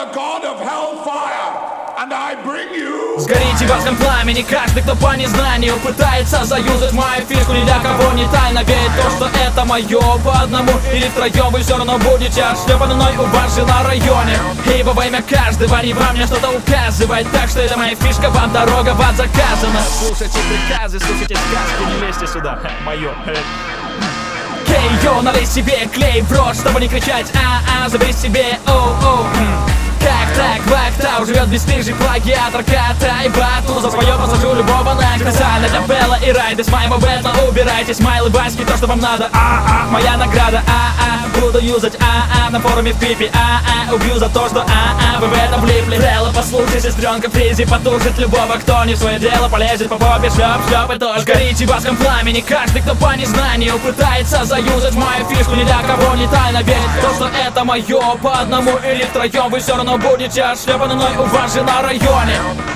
the god of hellfire, and I bring you... Сгорите в адском пламени, каждый, кто по незнанию пытается заюзать мою фишку, ни для кого не тайна. Ведь то, что это мое по одному или втроем, вы все равно будете отшлепаны мной у вас же на районе. Ибо во имя каждого не вам мне что-то указывать, так что это моя фишка, вам дорога в ад заказана. Слушайте приказы, слушайте сказки, не лезьте сюда, мое. Эй, йоу, налей себе клей в рот, чтобы не кричать забери себе, оу. Как так, Вахтау живет бесстыжий плагиатор, катай бату. За свое посажу любого на специально для Белла и Райда. С моего бэтла убирайте смайлы, баски, то, что вам надо. Моя награда, буду юзать, на форуме в пипе, убью за то, что вы в этом влипли. Белла, послушай, сестренка, фризи потушит любого, кто не в свое дело полезет по попе, шлеп и тоже. Горите в адском пламени, каждый, кто по незнанию пытается заюзать мою фишку, ни для кого не тайна. Ведь то, что это мое по одному или втроем, вы все равно будете отшлепаны мной у вас же на районе.